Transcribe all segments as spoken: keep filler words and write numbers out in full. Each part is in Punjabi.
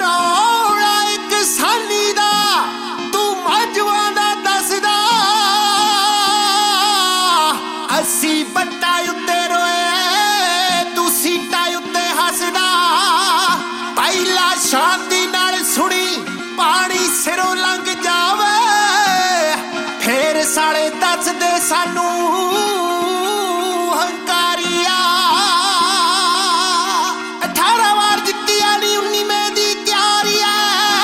ਰੌਲਾ ਇੱਕ ਸਾਨੀ ਦਾ ਤੂੰ ਮਾਝਵਾਂ ਦਾ ਦੱਸਦਾ ਅਸੀਂ ਬੱਟਾ ਉੱਤੇ ਰੋਏ ਤੂੰ ਸੀਟਾਂ ਉੱਤੇ ਹੱਸਦਾ ਪਹਿਲਾਂ ਸ਼ਾਂਤੀ ਨਾਲ ਸੁਣੀ ਪਾਣੀ ਸਿਰੋਂ ਲੰਘ ਜਾਵੇ ਫੇਰ ਸਾਲੇ ਦੱਸਦੇ ਸਾਨੂੰ ਹੰਕਾਰੀਆ ਅਠਾਰਾਂ ਵਾਰ ਜਿੱਤਿਆ ਨੀ ਉਨੀਵੇਂ ਦੀ ਤਿਆਰੀ ਐ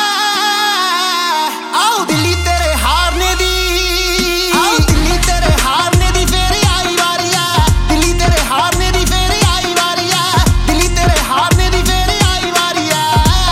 ਆਓ ਦਿੱਲੀ ਤੇਰੇ ਹਾਰਨੇ ਦੀ ਆਓ ਦਿੱਲੀ ਤੇਰੇ ਹਾਰਨੇ ਦੀ ਫੇਰ ਆਈ ਵਾਰੀ ਐ ਦਿੱਲੀ ਤੇਰੇ ਹਾਰਨੇ ਦੀ ਫੇਰ ਆਈ ਵਾਰੀ ਐ ਦਿੱਲੀ ਤੇਰੇ ਹਾਰਨੇ ਦੀ ਫੇਰ ਆਈ ਵਾਰੀ ਐ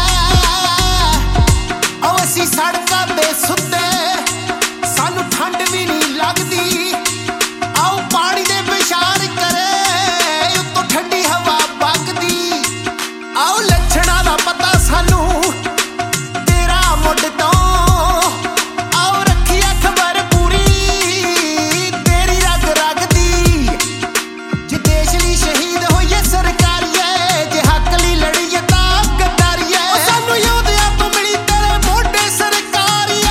ਆਓ ਅਸੀਂ ਸੜਕਾਂ ਤੇ ਸੁੱਤੇ ਸਾਨੂੰ ਠੰਡ ਵੀ ਨਹੀਂ ਲੱਗਦੀ ਆਓ ਪਾਣੀ ਦੇ ਵਿਚਾਰ ਕਰੇ ਉੱਤੋਂ ਠੰਡੀ ਹਵਾ ਵਗਦੀ ਆਓ ਲੱਛਣਾਂ ਦਾ ਪਤਾ ਸਾਨੂੰ ਤੇਰਾ ਮੁੱਢ ਤੋਂ ਆਓ ਰੱਖੀਆ ਖਬਰ ਪੂਰੀ ਤੇਰੀ ਰਗ ਰਗ ਦੀ ਜੇ ਦੇਸ਼ ਲਈ ਸ਼ਹੀਦ ਹੋਈਏ ਸਰਕਾਰੀਏ ਜੇ ਹੱਕ ਲਈ ਲੜੀਏ ਤਾਂ ਗੱਦਾਰੀਏ ਸਾਨੂੰ ਯੋਧਿਆਂ ਤੋਂ ਮਿਲੀ ਤੇਰੇ ਮੋਢੇ ਸਰਕਾਰੀਏ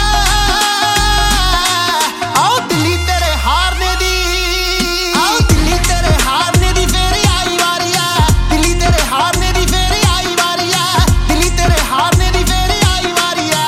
ਆਓ ਦਿੱਲੀ ਤੇਰੇ ਹਾਰਨੇ ਦੀ ਆਓ ਦਿੱਲੀ ਤੇਰੇ ਹਾਰਨੇ ਦੀ ਫੇਰ ਆਈ ਵਾਰੀ ਐ ਦਿੱਲੀ ਤੇਰੇ ਹਾਰਨੇ ਦੀ ਫੇਰ ਆਈ ਵਾਰੀ ਐ ਦਿੱਲੀ ਤੇਰੇ ਹਾਰਨੇ ਦੀ ਫੇਰ ਆਈ ਵਾਰੀ ਐ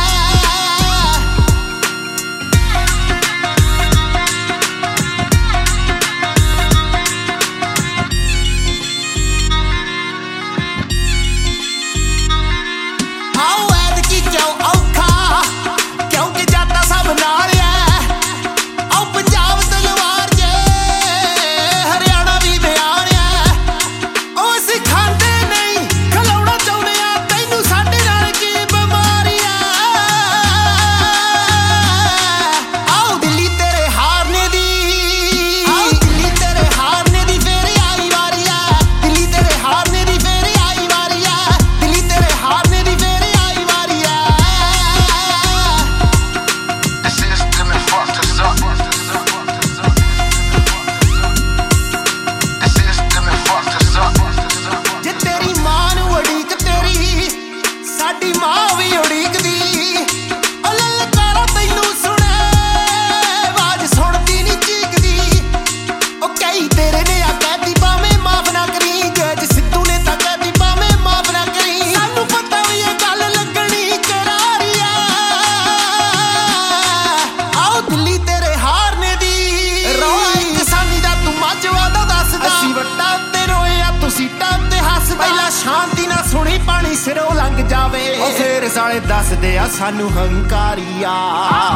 ਆਓ ਐਤਕੀ ਕਿਉਂ ਔਖਾ ਕਿਉਂਕਿ ਜਾਤਾਂ ਸਭ ਨਾਲ ਐ ਆਓ ਪੰਜਾਬ ਤਲਵਾਰ ਜੇ ਹਰਿਆਣਾ ਵੀ ਬਿਆਨ ਐ ਉਹ ਅਸੀਂ ਖਾਂਦੇ ਨਹੀਂ ਖਲਾਉਣਾ ਚਾਹੁੰਦੇ ਆ ਤੈਨੂੰ ਸਾਡੇ ਨਾਲ ਕੀ ਬਿਮਾਰੀ ਐ ਆਓ ਦਿੱਲੀ ਤੇਰੇ ਹਾਰਨੇ ਦੀ ਆਓ ਦਿੱਲੀ ਤੇਰੇ ਹਾਰਨੇ ਦੀ ਫੇਰ ਆਈ ਵਾਰੀ ਐ ਦਿੱਲੀ ਤੇਰੇ ਹਾਰਨੇ ਦੀ ਫੇਰ ਆਈ ਵਾਰੀ ਐ ਦਿੱਲੀ ਤੇਰੇ ਹਾਰਨੇ ਦੀ ਫੇਰ ਆਈ ਵਾਰੀ ਐ The system is fucked us up. The system is fucked us up. ਜੇ ਤੇਰੀ ਮਾਂ ਨੂੰ ਉਡੀਕ ਤੇਰੀ ਸਾਡੀ ਮਾਂ ਵੀ ਉਡੀਕਦੀ ਉਹ ਲਲਕਾਰਾ ਤੈਨੂੰ ਸੁਣੇ ਆਵਾਜ਼ ਸੁਣਦੀ ਨੀ ਚੀਕਦੀ ਉਹ ਕਈ ਤੇਰੇ ਨੇ ਆ ਕਹਿਤੀ ਭਾਵੇਂ ਮਾਫ ਨਾ ਕਰੀ ਜੱਜ ਸਿੱਧੂ ਨੇ ਤਾਂ ਕਹਿਤੀ ਭਾਵੇਂ ਮਾਫ ਨਾ ਕਰੀ ਸਾਨੂੰ ਪਤਾ ਵੀ ਇਹ ਗੱਲ ਲੱਗਣੀ ਕਰਾਰੀ ਐ ਆਓ ਦਿੱਲੀ ਤੇਰੇ ਹਾਰਨੇ ਦੀ ਰੌਲਾ ਇੱਕ ਸਾਨੀ ਦਾ ਤੂੰ ਮਾਝਵਾ ਦਾ ਦੱਸਦਾ ਅਸੀਂ ਵੱਟਾਂ ਉੱਤੇ ਰੋਏ ਆ ਤੂੰ ਸੀਟਾਂ ਉੱਤੇ ਹੱਸਦਾ ਪਹਿਲਾਂ ਸ਼ਾਂਤੀ ਨਾਲ ਸੁਣੀ ਪਾਣੀ ਸਿਰੋਂ ਲੰਘ ਜਾਵੇ ਉਹ ਫੇਰ ਸਾਲੇ ਦੱਸਦੇ ਆ ਸਾਨੂੰ ਹੰਕਾਰੀਆ